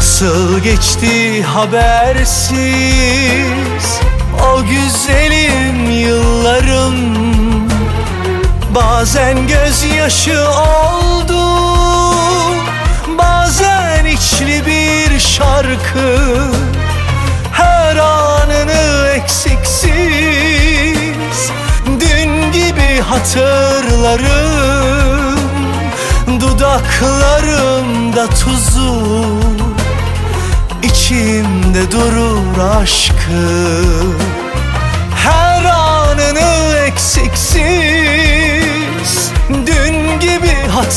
Nasıl geçti habersiz o güzelim yıllarım. Bazen gözyaşı oldu, bazen içli bir şarkı. Her anını eksiksiz dün gibi hatırlarım. Dudaklarımda tuzu, İçimde durur aşkı. Her anını eksiksiz dün gibi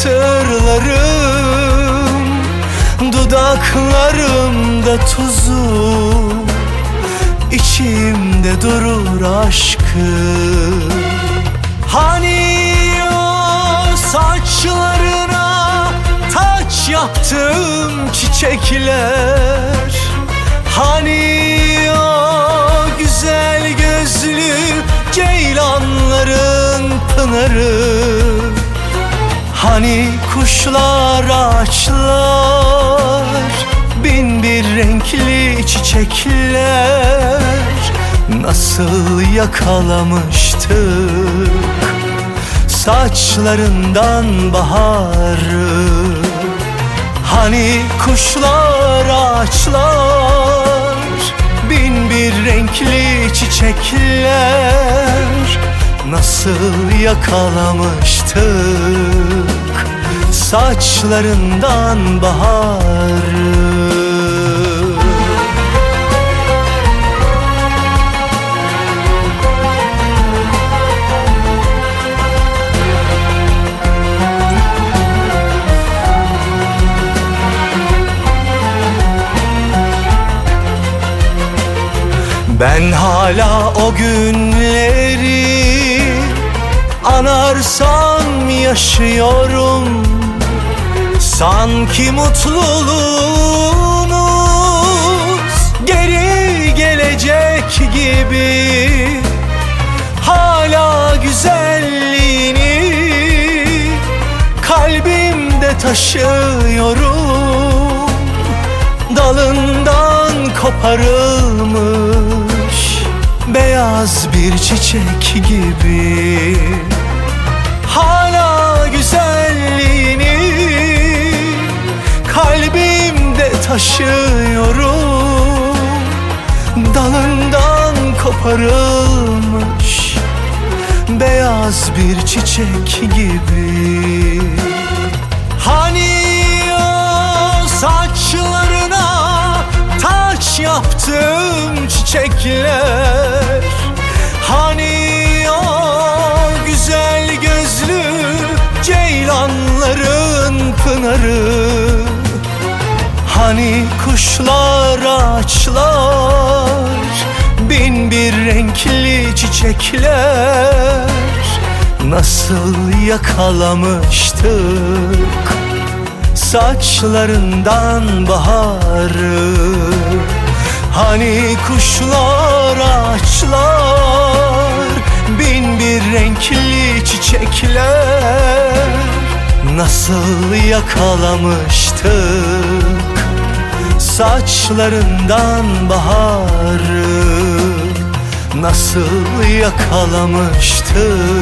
hatırlarım. Dudaklarımda tuzu, İçimde durur aşkı. Hani o saçlarına taç yaptım çiçekler, hani o güzel gözlü ceylanların pınarı, hani kuşlar, ağaçlar, bin bir renkli çiçekler. Nasıl yakalamıştık saçlarından baharı. Hani kuşlar, ağaçlar, bin bir renkli çiçekler. Nasıl yakalamıştık saçlarından baharı. Ben hala o günleri anarsam yaşıyorum. Sanki mutluluğumuz geri gelecek gibi. Hala güzelliğini kalbimde taşıyorum. Dalından koparılmış beyaz bir çiçek gibi. Hala güzelliğini kalbimde taşıyorum. Dalından koparılmış beyaz bir çiçek gibi. Hani o saçlarına taç yaptım çiçekler, hani o güzel gözlü ceylanların pınarı, hani kuşlar, ağaçlar, bin bir renkli çiçekler. Nasıl yakalamıştık saçlarından baharı. Hani kuşlar, ağaçlar, bin bir renkli çiçekler. Nasıl yakalamıştık saçlarından baharı. Nasıl yakalamıştık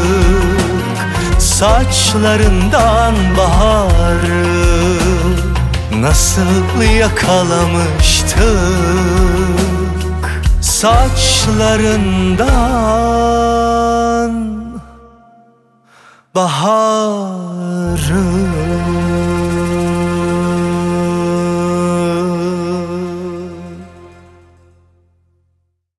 saçlarından baharı. Nasıl yakalamıştık saçlarından baharı.